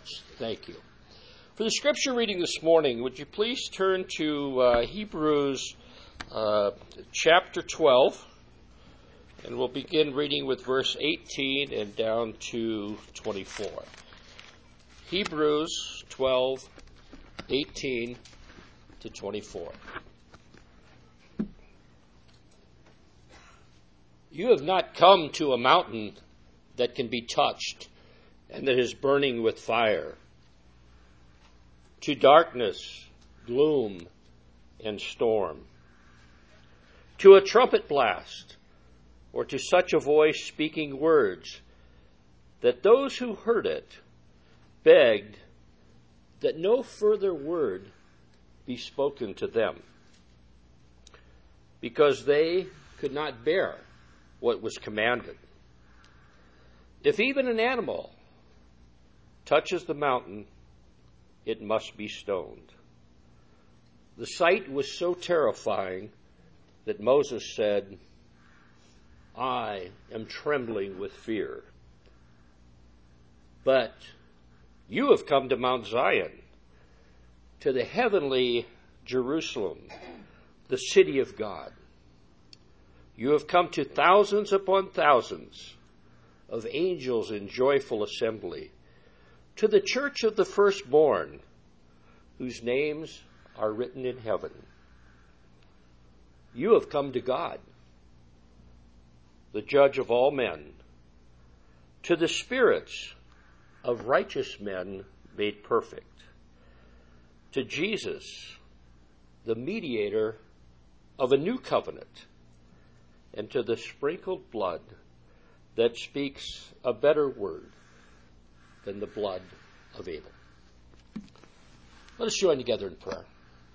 much. Thank you. For the scripture reading this morning, would you please turn to Hebrews chapter 12, and we'll begin reading with verse 18 and down to 24. Hebrews 12, 18 to 24. You have not come to a mountain that can be touched and that is burning with fire, to darkness, gloom, and storm, to a trumpet blast, or to such a voice speaking words that those who heard it begged that no further word be spoken to them, because they could not bear what was commanded. If even an animal touches the mountain, it must be stoned. The sight was so terrifying that Moses said, I am trembling with fear. But you have come to Mount Zion, to the heavenly Jerusalem, the city of God. You have come to thousands upon thousands of angels in joyful assembly, to the church of the firstborn, whose names are written in heaven. You have come to God, the judge of all men, to the spirits of righteous men made perfect, to Jesus, the mediator of a new covenant, and to the sprinkled blood that speaks a better word than the blood of Abel. Let us join together in prayer.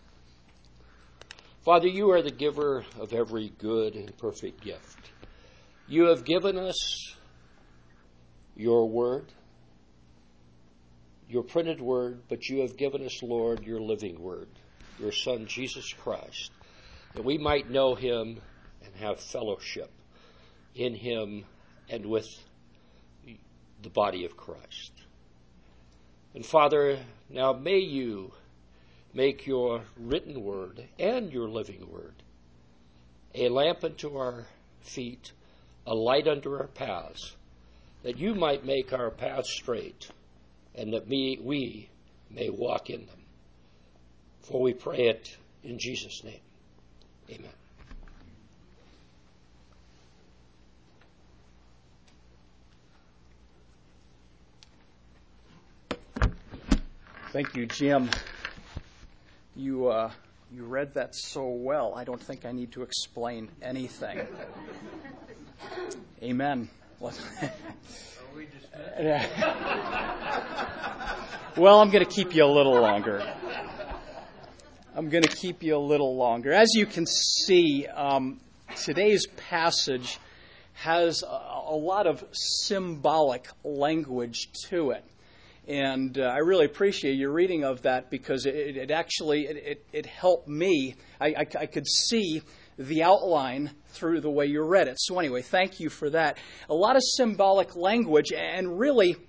Father, you are the giver of every good and perfect gift. You have given us your word, your printed word, but you have given us, Lord, your living word, your Son, Jesus Christ, that we might know him and have fellowship in him and with the body of Christ. And Father, now may you make your written word and your living word a lamp unto our feet, a light unto our paths, that you might make our paths straight and that we may walk in them. For we pray it in Jesus' name. Amen. Thank you, Jim. You read that so well, I don't think I need to explain anything. Amen. Well, I'm going to keep you a little longer. As you can see, today's passage has a lot of symbolic language to it. And I really appreciate your reading of that, because it actually helped me. I could see the outline through the way you read it. So anyway, thank you for that. A lot of symbolic language, and really,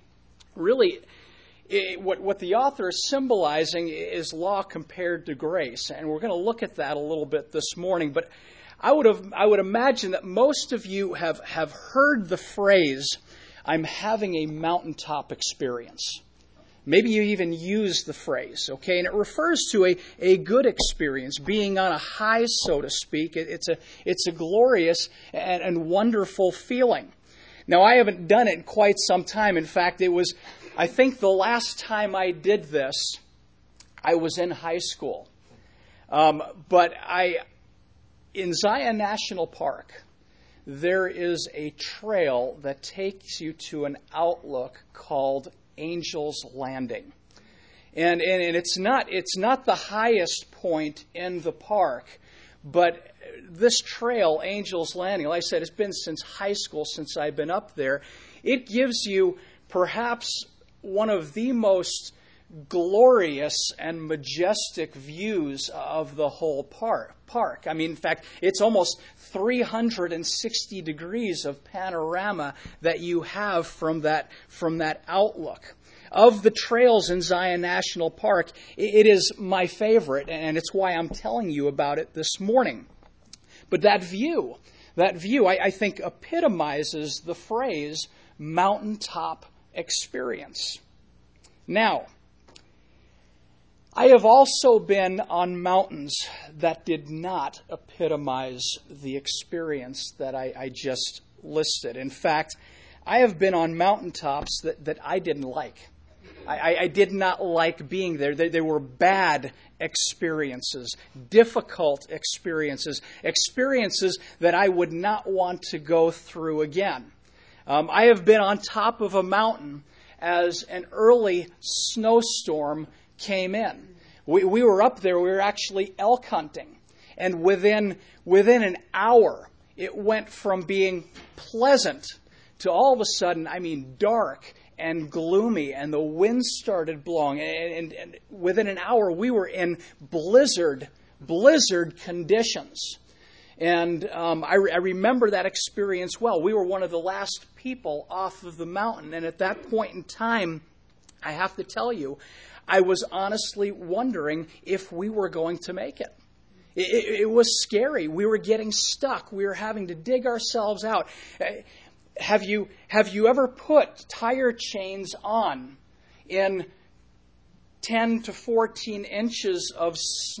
what the author is symbolizing is law compared to grace. And we're going to look at that a little bit this morning. But I would imagine that most of you have heard the phrase, I'm having a mountaintop experience. Maybe you even use the phrase, okay? And it refers to a good experience, being on a high, so to speak. It's a glorious and wonderful feeling. Now, I haven't done it in quite some time. In fact, I think the last time I did this, I was in high school. But in Zion National Park, there is a trail that takes you to an outlook called Angel's Landing. And it's not the highest point in the park, but this trail, Angel's Landing, like I said, it's been since high school since I've been up there. It gives you perhaps one of the most glorious and majestic views of the whole park. I mean, in fact, it's almost 360 degrees of panorama that you have from that outlook. of the trails in Zion National Park, it is my favorite, and it's why I'm telling you about it this morning. But that view, I think, epitomizes the phrase mountaintop experience. Now, I have also been on mountains that did not epitomize the experience that I just listed. In fact, I have been on mountaintops that I didn't like. I did not like being there. They were bad experiences, difficult experiences that I would not want to go through again. I have been on top of a mountain as an early snowstorm came in. We were up there. We were actually elk hunting. And within an hour, it went from being pleasant to all of a sudden, dark and gloomy, and the wind started blowing. And within an hour, we were in blizzard conditions. And I remember that experience well. We were one of the last people off of the mountain. And at that point in time, I have to tell you, I was honestly wondering if we were going to make it. It was scary. We were getting stuck. We were having to dig ourselves out. Have you ever put tire chains on in 10 to 14 inches of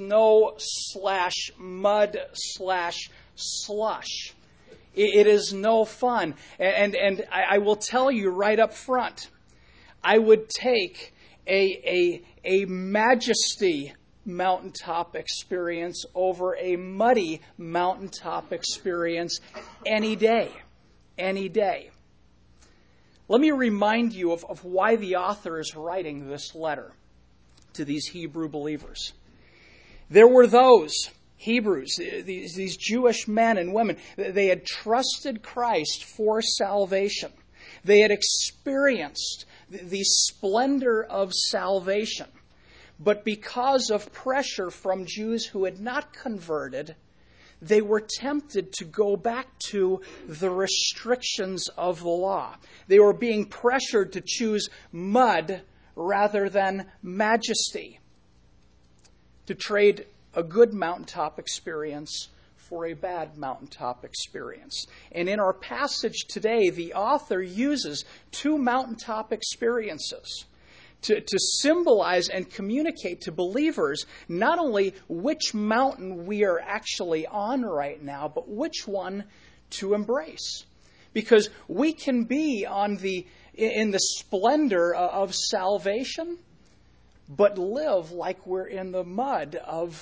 snow/mud/slush? It is no fun. And I will tell you right up front, I would take a majesty mountaintop experience over a muddy mountaintop experience any day. Any day. Let me remind you of why the author is writing this letter to these Hebrew believers. There were those Hebrews, these Jewish men and women, they had trusted Christ for salvation. They had experienced the splendor of salvation. But because of pressure from Jews who had not converted, they were tempted to go back to the restrictions of the law. They were being pressured to choose mud rather than majesty, to trade a good mountaintop experience for a bad mountaintop experience. And in our passage today, the author uses two mountaintop experiences to symbolize and communicate to believers not only which mountain we are actually on right now, but which one to embrace. Because we can be in the splendor of salvation, but live like we're in the mud of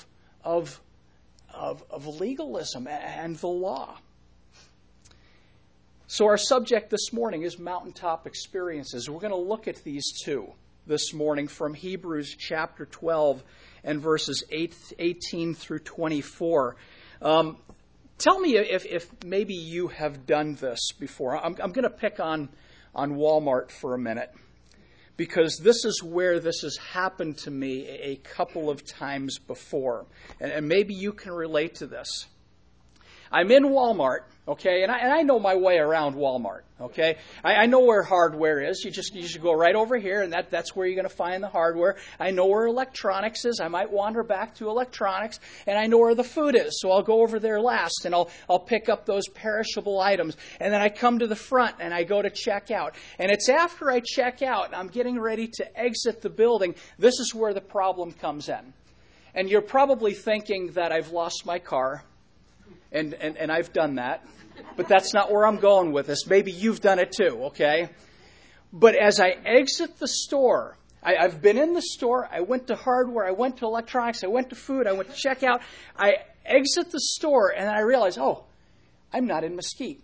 legalism and the law. So our subject this morning is mountaintop experiences. We're going to look at these two this morning from Hebrews chapter 12 and verses 18 through 24. Tell me if maybe you have done this before. I'm going to pick on Walmart for a minute, because this is where this has happened to me a couple of times before. And maybe you can relate to this. I'm in Walmart, okay, and I know my way around Walmart, okay. I know where hardware is. You should go right over here, and that's where you're going to find the hardware. I know where electronics is. I might wander back to electronics, and I know where the food is, so I'll go over there last, and I'll pick up those perishable items. And then I come to the front, and I go to check out. And it's after I check out, I'm getting ready to exit the building, this is where the problem comes in. And you're probably thinking that I've lost my car. And I've done that, but that's not where I'm going with this. Maybe you've done it too, okay? But as I exit the store, I've been in the store, I went to hardware, I went to electronics, I went to food, I went to checkout. I exit the store and I realize, oh, I'm not in Mesquite.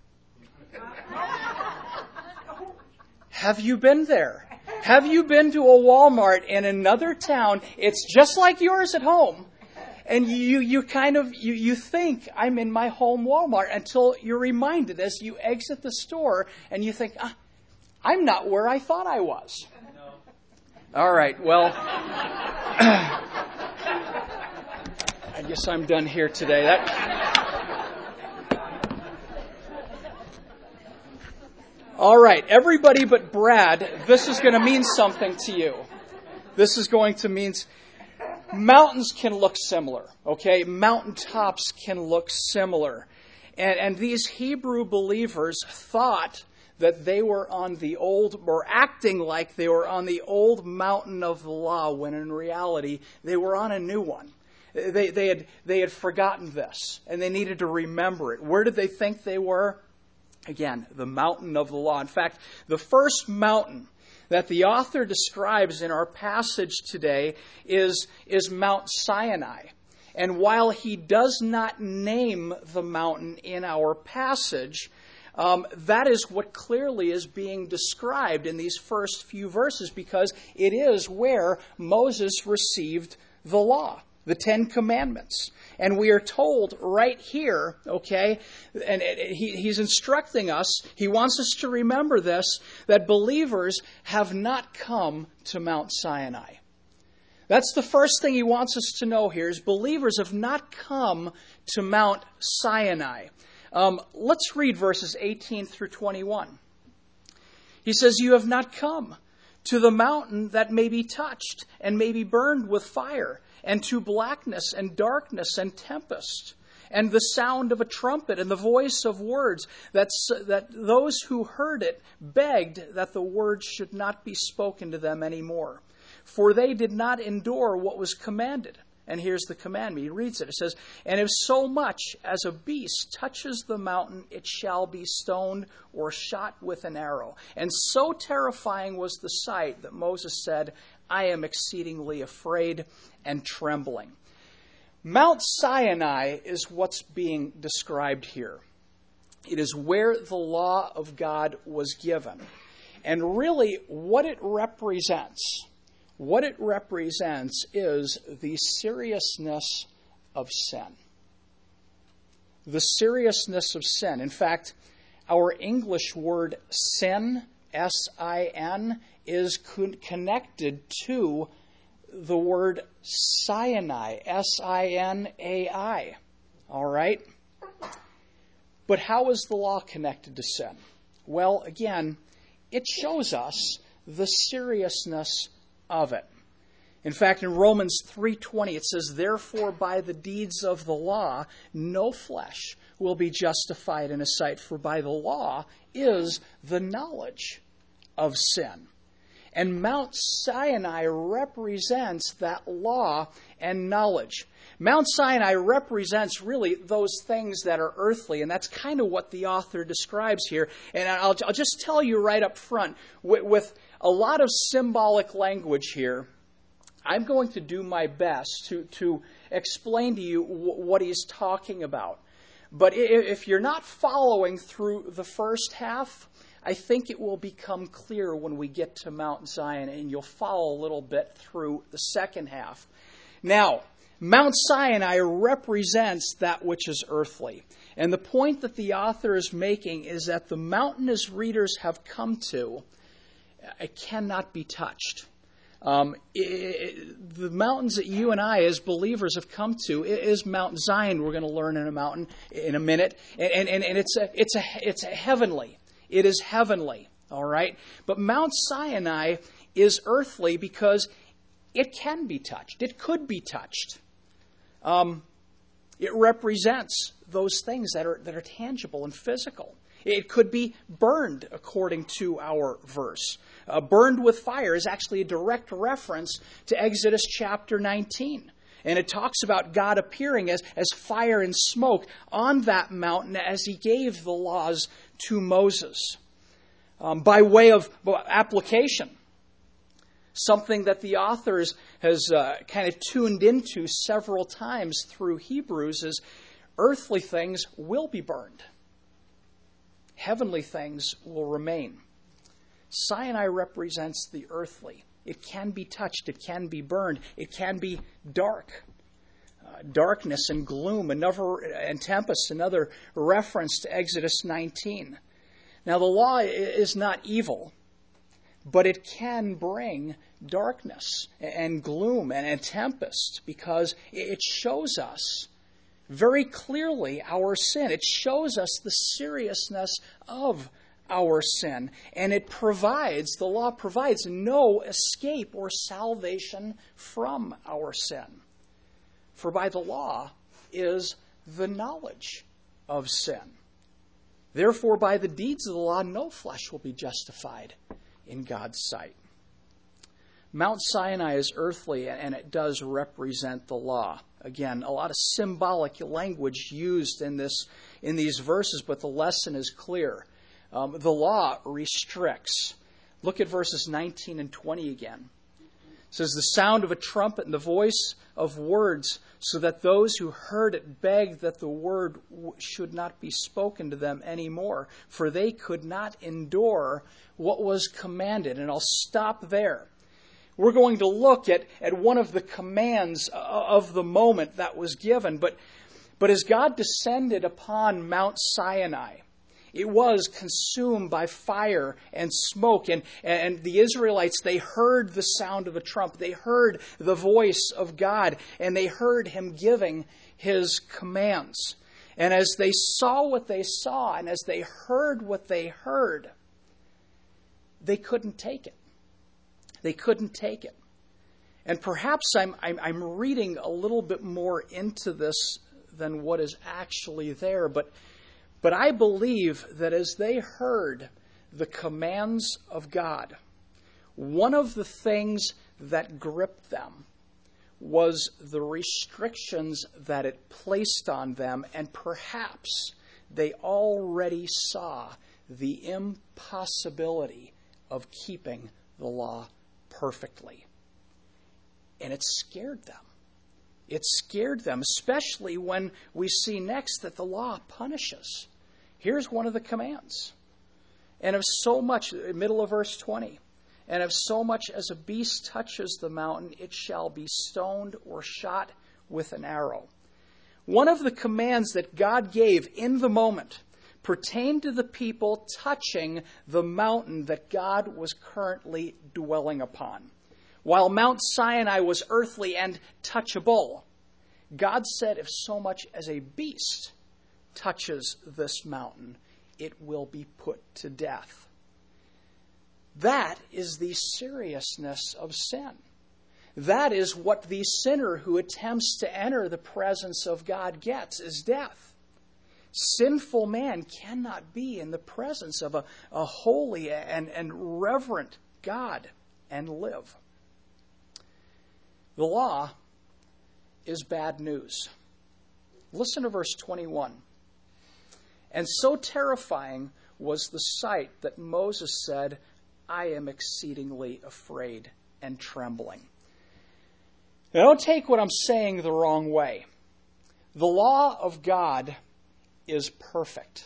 Have you been there? Have you been to a Walmart in another town? It's just like yours at home. And you think I'm in my home Walmart until you're reminded as you exit the store and you think, I'm not where I thought I was. No. All right, well, I guess I'm done here today. All right, everybody but Brad, this is going to mean something to you. This is going to mean mountains can look similar, okay? Mountaintops can look similar. And these Hebrew believers thought that they were on the old, or acting like they were on the old mountain of the law, when in reality they were on a new one. They had forgotten this, and they needed to remember it. Where did they think they were? Again, the mountain of the law. In fact, the first mountain that the author describes in our passage today is Mount Sinai. And while he does not name the mountain in our passage, that is what clearly is being described in these first few verses, because it is where Moses received the law, the Ten Commandments. And we are told right here, okay, and he's instructing us, he wants us to remember this, that believers have not come to Mount Sinai. That's the first thing he wants us to know here, is believers have not come to Mount Sinai. Let's read verses 18 through 21. He says, "You have not come to the mountain that may be touched and may be burned with fire, and to blackness and darkness and tempest, and the sound of a trumpet and the voice of words, that those who heard it begged that the words should not be spoken to them anymore. For they did not endure what was commanded." And here's the commandment. He reads it. It says, "And if so much as a beast touches the mountain, it shall be stoned or shot with an arrow." And so terrifying was the sight that Moses said, "I am exceedingly afraid and trembling." Mount Sinai is what's being described here. It is where the law of God was given. And really, what it represents is the seriousness of sin. The seriousness of sin. In fact, our English word sin, S-I-N, is connected to the word Sinai, S-I-N-A-I. All right? But how is the law connected to sin? Well, again, it shows us the seriousness of it. In fact, in Romans 3:20, it says, "Therefore, by the deeds of the law, no flesh will be justified in his sight, for by the law is the knowledge of sin." And Mount Sinai represents that law and knowledge. Mount Sinai represents really those things that are earthly, and that's kind of what the author describes here. And I'll just tell you right up front, with a lot of symbolic language here, I'm going to do my best to explain to you what he's talking about. But if you're not following through the first half, I think it will become clear when we get to Mount Zion, and you'll follow a little bit through the second half. Now, Mount Sinai represents that which is earthly. And the point that the author is making is that the mountain, as readers have come to, it cannot be touched. The mountains that you and I, as believers, have come to is Mount Zion. We're going to learn in a minute, and it's a heavenly. It is heavenly, all right. But Mount Sinai is earthly because it can be touched. It could be touched. It represents those things that are tangible and physical. It could be burned, according to our verse. Burned with fire is actually a direct reference to Exodus chapter 19. And it talks about God appearing as fire and smoke on that mountain as he gave the laws to Moses. By way of application, something that the author has kind of tuned into several times through Hebrews is earthly things will be burned. Heavenly things will remain. Sinai represents the earthly. It can be touched. It can be burned. It can be dark. Darkness and gloom, and tempest, another reference to Exodus 19. Now, the law is not evil, but it can bring darkness and gloom and tempest because it shows us very clearly our sin. It shows us the seriousness of our sin, and the law provides no escape or salvation from our sin. For by the law is the knowledge of sin. Therefore, by the deeds of the law, no flesh will be justified in God's sight. Mount Sinai is earthly, and it does represent the law. Again, a lot of symbolic language used in these verses, but the lesson is clear. The law restricts. Look at verses 19 and 20 again. It says, the sound of a trumpet and the voice of words, so that those who heard it begged that the word should not be spoken to them anymore, for they could not endure what was commanded. And I'll stop there. We're going to look at one of the commands of the moment that was given. But as God descended upon Mount Sinai, it was consumed by fire and smoke. And the Israelites, they heard the sound of a trumpet. They heard the voice of God. And they heard him giving his commands. And as they saw what they saw, and as they heard what they heard, they couldn't take it. They couldn't take it. And perhaps I'm reading a little bit more into this than what is actually there. But I believe that as they heard the commands of God, one of the things that gripped them was the restrictions that it placed on them, and perhaps they already saw the impossibility of keeping the law perfectly. And it scared them. It scared them, especially when we see next that the law punishes. Here's one of the commands. And if so much, middle of verse 20, and if so much as a beast touches the mountain, it shall be stoned or shot with an arrow. One of the commands that God gave in the moment pertained to the people touching the mountain that God was currently dwelling upon. While Mount Sinai was earthly and touchable, God said, if so much as a beast touches this mountain, it will be put to death. That is the seriousness of sin. That is what the sinner who attempts to enter the presence of God gets, is death. Sinful man cannot be in the presence of a holy and reverent God and live. The law is bad news. Listen to verse 21. And so terrifying was the sight that Moses said, I am exceedingly afraid and trembling. Now, don't take what I'm saying the wrong way. The law of God is perfect.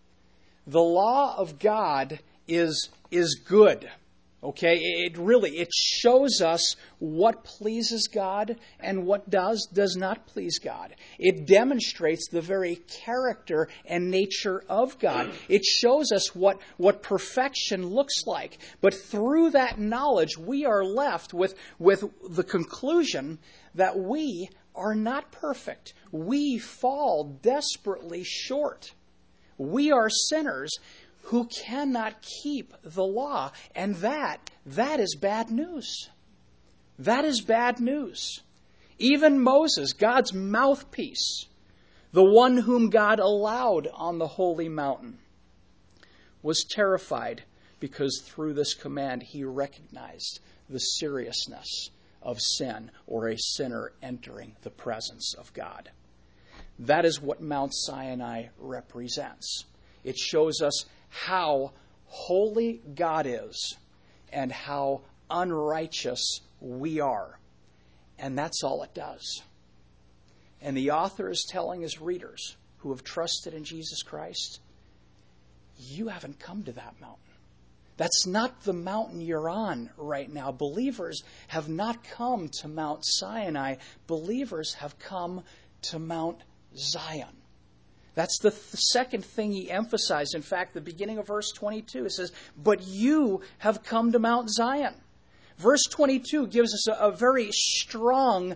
The law of God is good. Okay, it shows us what pleases God and what does not please God. It demonstrates the very character and nature of God. It shows us what perfection looks like. But through that knowledge, we are left with the conclusion that we are not perfect. We fall desperately short. We are sinners who cannot keep the law. And that is bad news. That is bad news. Even Moses, God's mouthpiece, the one whom God allowed on the holy mountain, was terrified because through this command he recognized the seriousness of sin or a sinner entering the presence of God. That is what Mount Sinai represents. It shows us how holy God is and how unrighteous we are. And that's all it does. And the author is telling his readers who have trusted in Jesus Christ, you haven't come to that mountain. That's not the mountain you're on right now. Believers have not come to Mount Sinai. Believers have come to Mount Zion. That's the second thing he emphasized. In fact, the beginning of verse 22, it says, but you have come to Mount Zion. Verse 22 gives us a very strong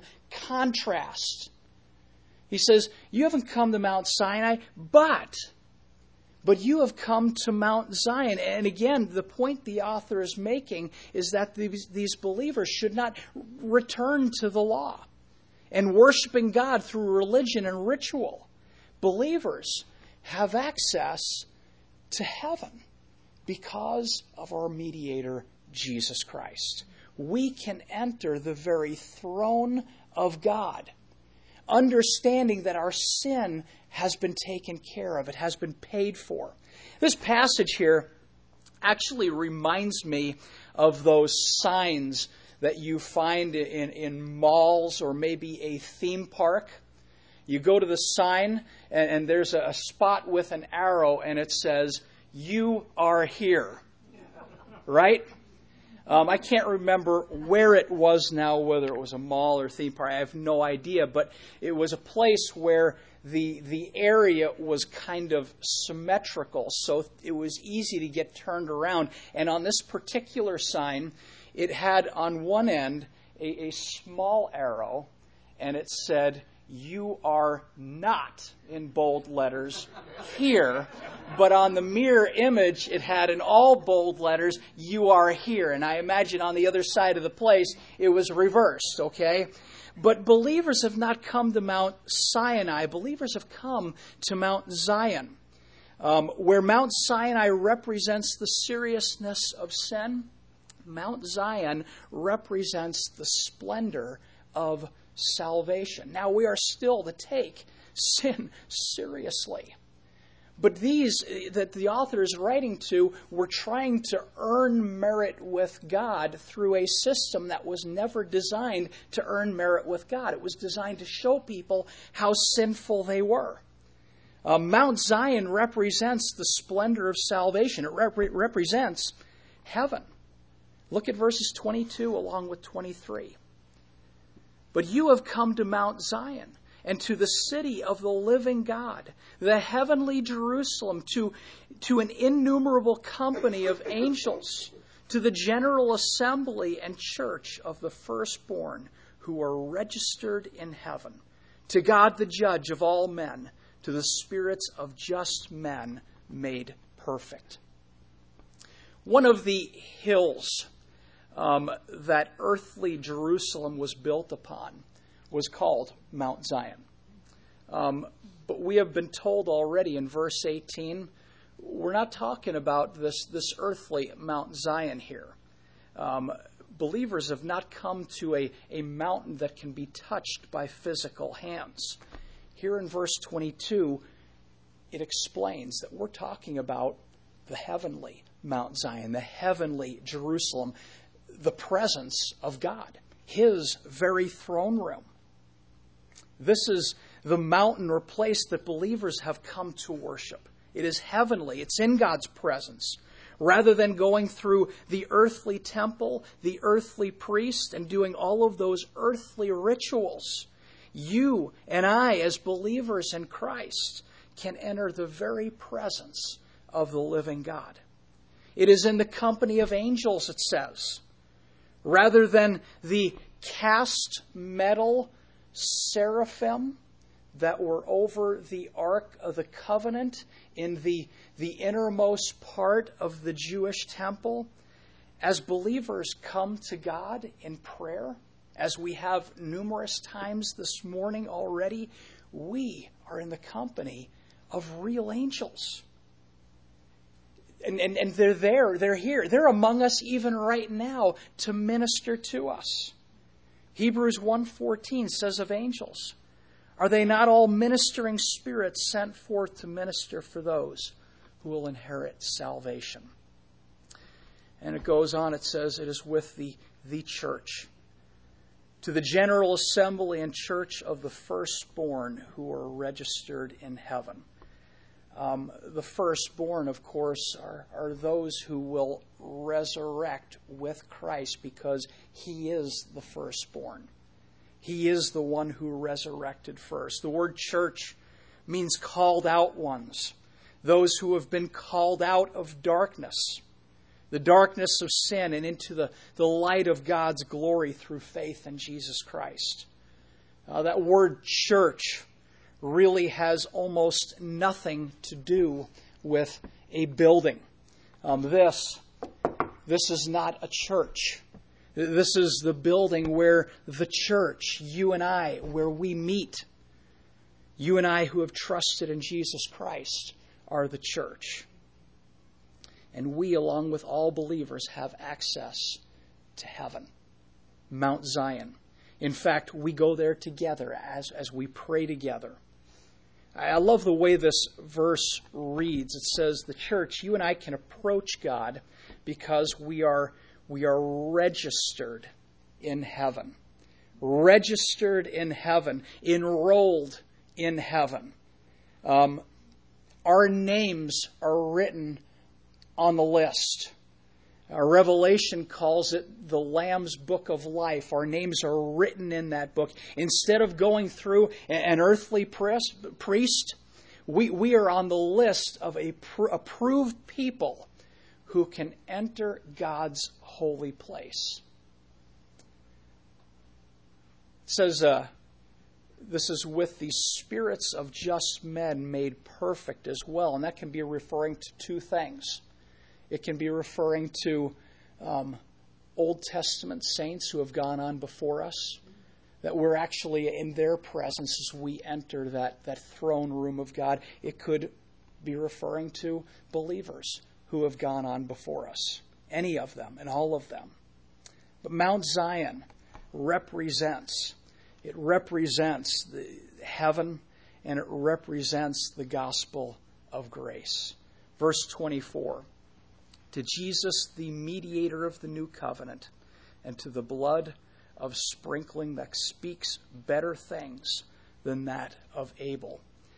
contrast. He says, you haven't come to Mount Sinai, but But you have come to Mount Zion. And again, the point the author is making is that these believers should not return to the law and worshiping God through religion and ritual. Believers have access to heaven because of our mediator, Jesus Christ. We can enter the very throne of God, understanding that our sin has been taken care of. It has been paid for. This passage here actually reminds me of those signs that you find in malls or maybe a theme park. You go to the sign and there's a spot with an arrow and it says, "You are here." Right? I can't remember where it was now, whether it was a mall or theme park. I have no idea. But it was a place where the area was kind of symmetrical, so it was easy to get turned around. And on this particular sign, it had on one end a small arrow, and it said, "You are not," in bold letters, "here." But on the mirror image, it had in all bold letters, "You are here." And I imagine on the other side of the place, it was reversed, okay? But believers have not come to Mount Sinai. Believers have come to Mount Zion, where Mount Sinai represents the seriousness of sin. Mount Zion represents the splendor of salvation. Now, we are still to take sin seriously. But these that the author is writing to were trying to earn merit with God through a system that was never designed to earn merit with God. It was designed to show people how sinful they were. Mount Zion represents the splendor of salvation. It represents heaven. Look at verses 22 along with 23. "But you have come to Mount Zion, and to the city of the living God, the heavenly Jerusalem, to an innumerable company of angels, to the general assembly and church of the firstborn who are registered in heaven, to God the judge of all men, to the spirits of just men made perfect." One of the hills that earthly Jerusalem was built upon was called Mount Zion. But we have been told already in verse 18, we're not talking about this earthly Mount Zion here. Believers have not come to a mountain that can be touched by physical hands. Here in verse 22, it explains that we're talking about the heavenly Mount Zion, the heavenly Jerusalem, the presence of God, His very throne room. This is the mountain or place that believers have come to worship. It is heavenly. It's in God's presence. Rather than going through the earthly temple, the earthly priest, and doing all of those earthly rituals, you and I, as believers in Christ, can enter the very presence of the living God. It is in the company of angels, it says. Rather than the cast metal seraphim that were over the Ark of the Covenant in the innermost part of the Jewish temple, as believers come to God in prayer, as we have numerous times this morning already, we are in the company of real angels. And they're there, they're here, they're among us even right now to minister to us. Hebrews 1:14 says of angels, "Are they not all ministering spirits sent forth to minister for those who will inherit salvation?" And it goes on, it says, it is with the church, to the general assembly and church of the firstborn who are registered in heaven. The firstborn, of course, are those who will resurrect with Christ because He is the firstborn. He is the one who resurrected first. The word church means called out ones, those who have been called out of darkness, the darkness of sin, and into the light of God's glory through faith in Jesus Christ. That word church really has almost nothing to do with a building. This is not a church. This is the building where the church, you and I, where we meet. You and I who have trusted in Jesus Christ are the church. And we, along with all believers, have access to heaven, Mount Zion. In fact, we go there together as we pray together. I love the way this verse reads. It says, the church, you and I can approach God because we are registered in heaven. Registered in heaven. Enrolled in heaven. Our names are written on the list. Revelation calls it the Lamb's Book of Life. Our names are written in that book. Instead of going through an earthly priest, we are on the list of approved people who can enter God's holy place. It says, this is with the spirits of just men made perfect as well. And that can be referring to two things. It can be referring to Old Testament saints who have gone on before us, that we're actually in their presence as we enter that throne room of God. It could be referring to believers who have gone on before us, any of them and all of them. But Mount Zion represents the heaven, and it represents the gospel of grace. Verse 24, to Jesus, the mediator of the new covenant, and to the blood of sprinkling that speaks better things than that of Abel.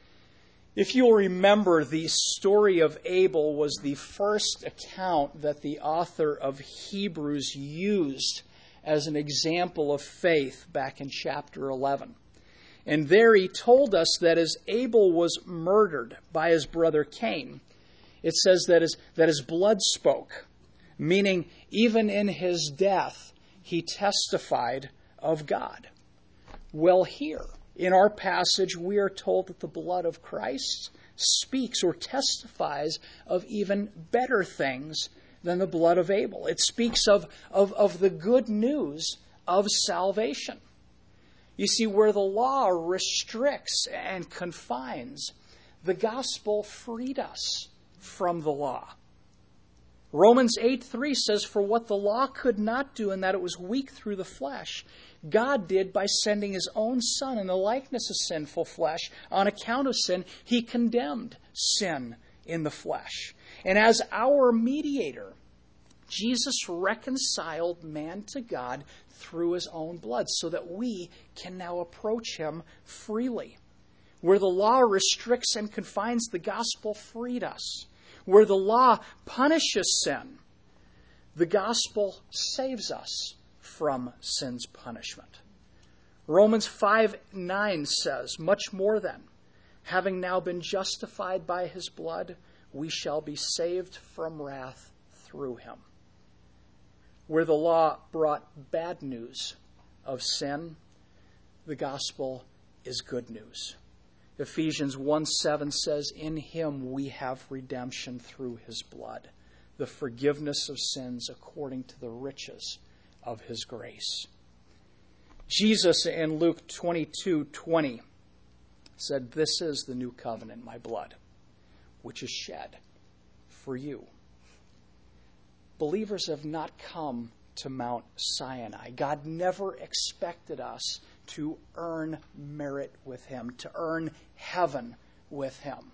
If you'll remember, the story of Abel was the first account that the author of Hebrews used as an example of faith back in chapter 11. And there he told us that as Abel was murdered by his brother Cain, it says that his blood spoke, meaning even in his death, he testified of God. Well, here, in our passage, we are told that the blood of Christ speaks or testifies of even better things than the blood of Abel. It speaks of the good news of salvation. You see, where the law restricts and confines, the gospel freed us from the law. Romans 8:3 says, for what the law could not do in that it was weak through the flesh, God did by sending his own Son in the likeness of sinful flesh. On account of sin, he condemned sin in the flesh. And as our mediator, Jesus reconciled man to God through his own blood so that we can now approach him freely. Where the law restricts and confines, the gospel freed us. Where the law punishes sin, the gospel saves us from sin's punishment. Romans 5:9 says, much more then, having now been justified by his blood, we shall be saved from wrath through him. Where the law brought bad news of sin, the gospel is good news. Ephesians 1:7 says, in him we have redemption through his blood, the forgiveness of sins according to the riches of his grace. Jesus in Luke 22:20 said, this is the new covenant, my blood, which is shed for you. Believers have not come to Mount Sinai. God never expected us to earn merit with him, to earn heaven with him.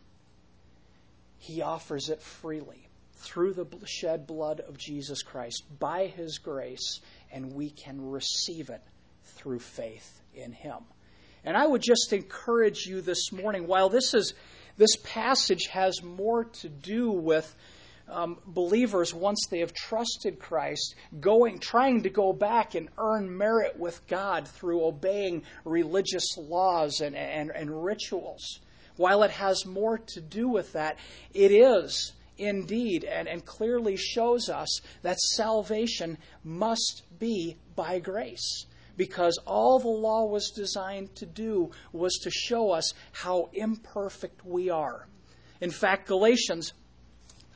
He offers it freely through the shed blood of Jesus Christ by his grace, and we can receive it through faith in him. And I would just encourage you this morning, while this passage has more to do with believers, once they have trusted Christ, trying to go back and earn merit with God through obeying religious laws and rituals. While it has more to do with that, it is indeed and clearly shows us that salvation must be by grace. Because all the law was designed to do was to show us how imperfect we are. In fact, Galatians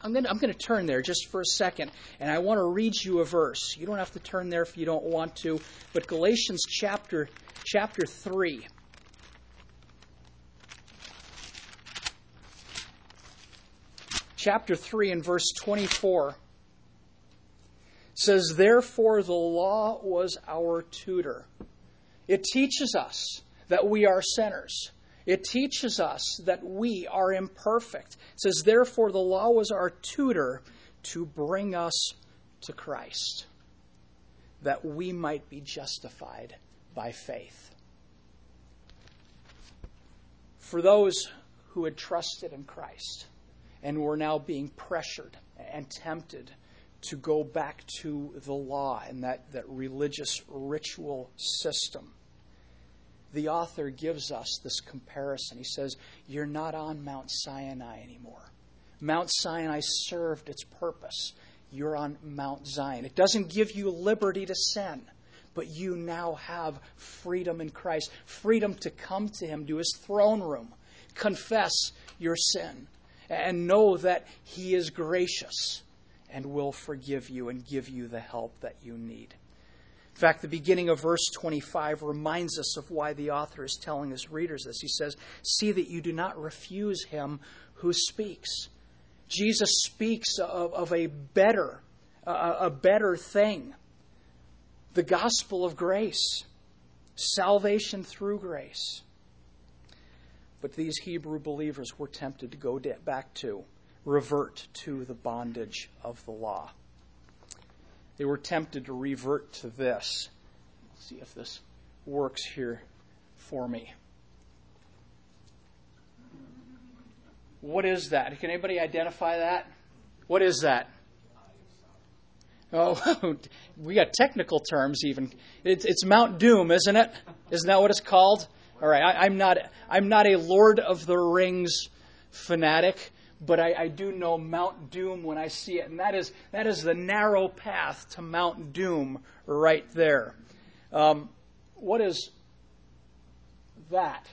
I'm going to turn there just for a second, and I want to read you a verse. You don't have to turn there if you don't want to, but Galatians chapter 3. Chapter 3 and verse 24 says, "Therefore the law was our tutor." It teaches us that we are sinners. It teaches us that we are imperfect. It says, "Therefore the law was our tutor to bring us to Christ, that we might be justified by faith." For those who had trusted in Christ and were now being pressured and tempted to go back to the law and that religious ritual system, the author gives us this comparison. He says, you're not on Mount Sinai anymore. Mount Sinai served its purpose. You're on Mount Zion. It doesn't give you liberty to sin, but you now have freedom in Christ. Freedom to come to Him, to His throne room, confess your sin, and know that He is gracious and will forgive you and give you the help that you need. In fact, the beginning of verse 25 reminds us of why the author is telling his readers this. He says, "See that you do not refuse Him who speaks." Jesus speaks of a better thing. The gospel of grace. Salvation through grace. But these Hebrew believers were tempted to go back to, revert to the bondage of the law. They were tempted to revert to this. Let's see if this works here for me. What is that? Can anybody identify that? What is that? Oh, we got technical terms even. It's Mount Doom, isn't it? Isn't that what it's called? All right, I'm not a Lord of the Rings fanatic, but I do know Mount Doom when I see it, and that is the narrow path to Mount Doom right there. What is that?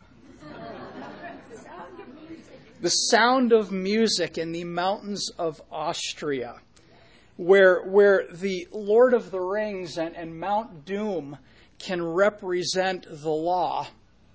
The Sound of Music in the mountains of Austria, where the Lord of the Rings and Mount Doom can represent the law.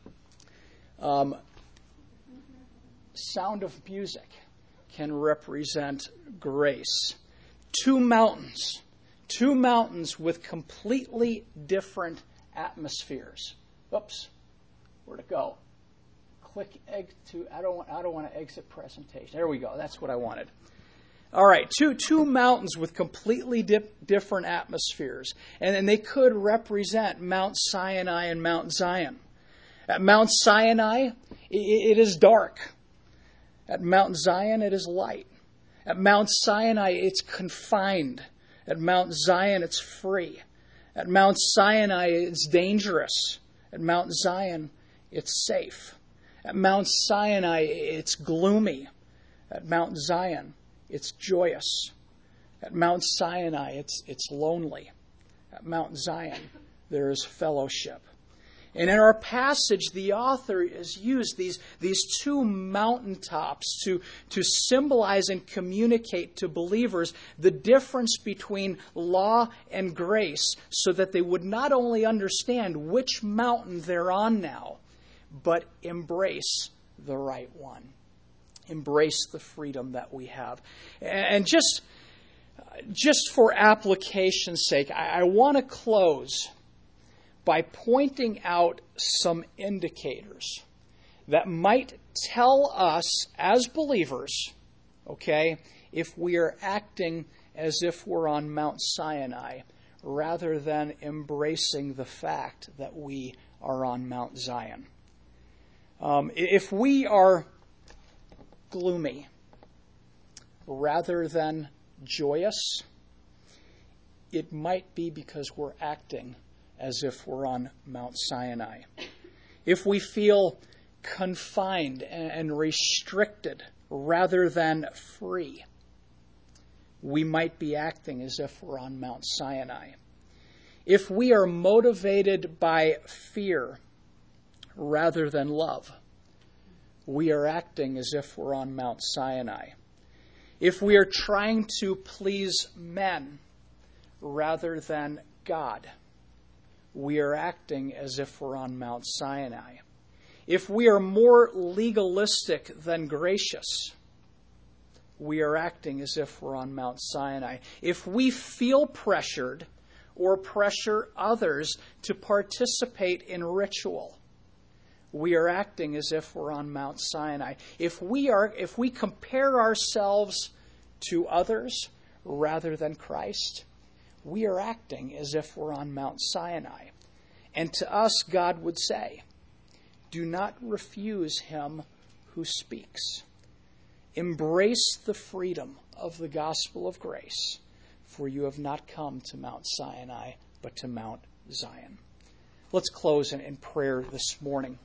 Sound of Music can represent grace. Two mountains with completely different atmospheres. Oops, where'd it go? Click exit to. I don't want to exit presentation. There we go. That's what I wanted. All right, two mountains with completely different atmospheres, and they could represent Mount Sinai and Mount Zion. At Mount Sinai, it is dark. At Mount Zion, it is light. At Mount Sinai, it's confined. At Mount Zion, it's free. At Mount Sinai, it's dangerous. At Mount Zion, it's safe. At Mount Sinai, it's gloomy. At Mount Zion, it's joyous. At Mount Sinai, it's lonely. At Mount Zion, there is fellowship. And in our passage, the author has used these two mountaintops to symbolize and communicate to believers the difference between law and grace, so that they would not only understand which mountain they're on now, but embrace the right one. Embrace the freedom that we have. And just for application's sake, I want to close by pointing out some indicators that might tell us as believers, okay, if we are acting as if we're on Mount Sinai rather than embracing the fact that we are on Mount Zion. If we are gloomy rather than joyous, it might be because we're acting as if we're on Mount Sinai. If we feel confined and restricted rather than free, we might be acting as if we're on Mount Sinai. If we are motivated by fear rather than love, we are acting as if we're on Mount Sinai. if we are trying to please men rather than God, we are acting as if we're on Mount Sinai. If we are more legalistic than gracious, we are acting as if we're on Mount Sinai. If we feel pressured or pressure others to participate in ritual, we are acting as if we're on Mount Sinai. If we compare ourselves to others rather than Christ, we are acting as if we're on Mount Sinai. And to us, God would say, do not refuse him who speaks. Embrace the freedom of the gospel of grace, for you have not come to Mount Sinai, but to Mount Zion. Let's close in prayer this morning.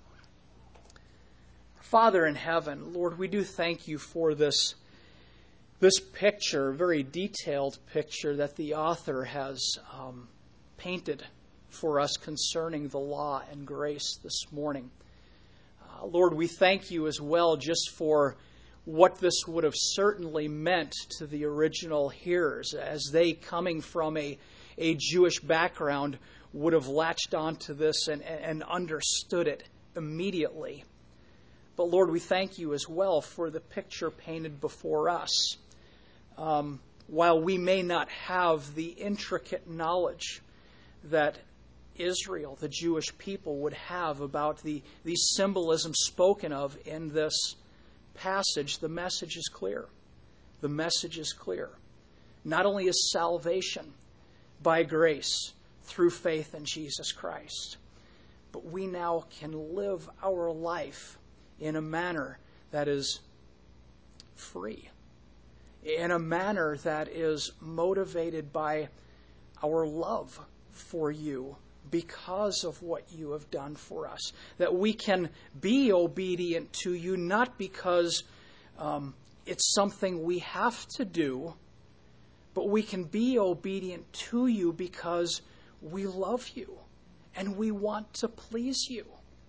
Father in heaven, Lord, we do thank you for this picture, very detailed picture that the author has painted for us concerning the law and grace this morning. Lord, we thank you as well just for what this would have certainly meant to the original hearers, as they, coming from a Jewish background, would have latched onto this and understood it immediately. But Lord, we thank you as well for the picture painted before us. While we may not have the intricate knowledge that Israel, the Jewish people, would have about the symbolism spoken of in this passage, the message is clear. The message is clear. Not only is salvation by grace through faith in Jesus Christ, but we now can live our life in a manner that is free, in a manner that is motivated by our love for you because of what you have done for us. That we can be obedient to you not because it's something we have to do, but we can be obedient to you because we love you and we want to please you.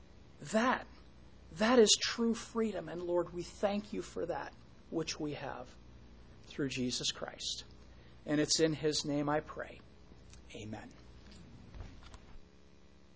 That is true freedom. And Lord, we thank you for that which we have through Jesus Christ. And it's in his name I pray. Amen.